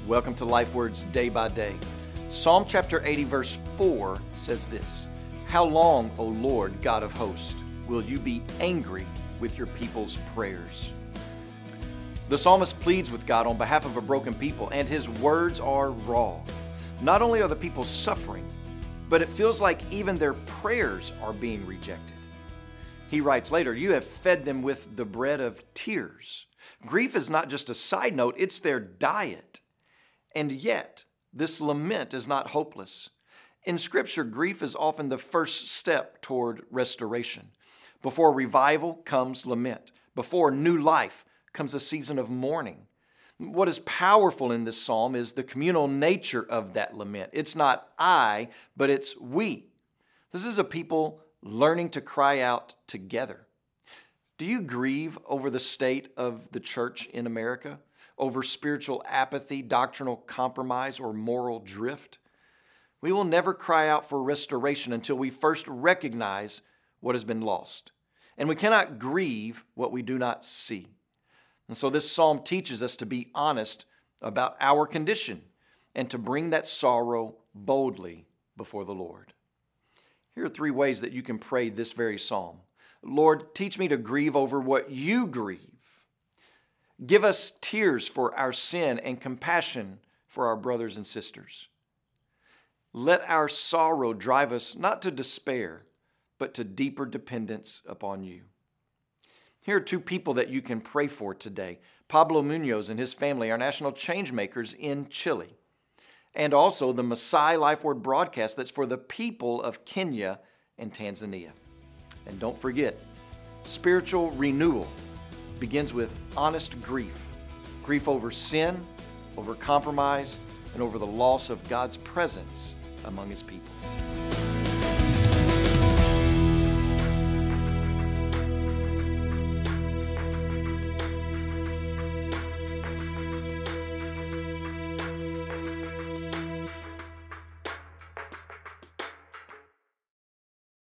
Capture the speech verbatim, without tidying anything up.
Welcome to Life Words Day by Day. Psalm chapter eighty verse four says this, "How long, O Lord God of hosts, will you be angry with your people's prayers?" The psalmist pleads with God on behalf of a broken people, and his words are raw. Not only are the people suffering, but it feels like even their prayers are being rejected. He writes later, "You have fed them with the bread of tears." Grief is not just a side note, it's their diet. And yet, this lament is not hopeless. In Scripture, grief is often the first step toward restoration. Before revival comes lament. Before new life comes a season of mourning. What is powerful in this psalm is the communal nature of that lament. It's not I, but it's we. This is a people learning to cry out together. Do you grieve over the state of the church in America? Over spiritual apathy, doctrinal compromise, or moral drift? We will never cry out for restoration until we first recognize what has been lost. And we cannot grieve what we do not see. And so this psalm teaches us to be honest about our condition and to bring that sorrow boldly before the Lord. Here are three ways that you can pray this very psalm. Lord, teach me to grieve over what you grieve. Give us tears for our sin and compassion for our brothers and sisters. Let our sorrow drive us not to despair, but to deeper dependence upon you. Here are two people that you can pray for today. Pablo Munoz and his family are national change makers in Chile. And also the Messiah Life Word broadcast that's for the people of Kenya and Tanzania. And don't forget, spiritual renewal begins with honest grief. Grief over sin, over compromise, and over the loss of God's presence among His people.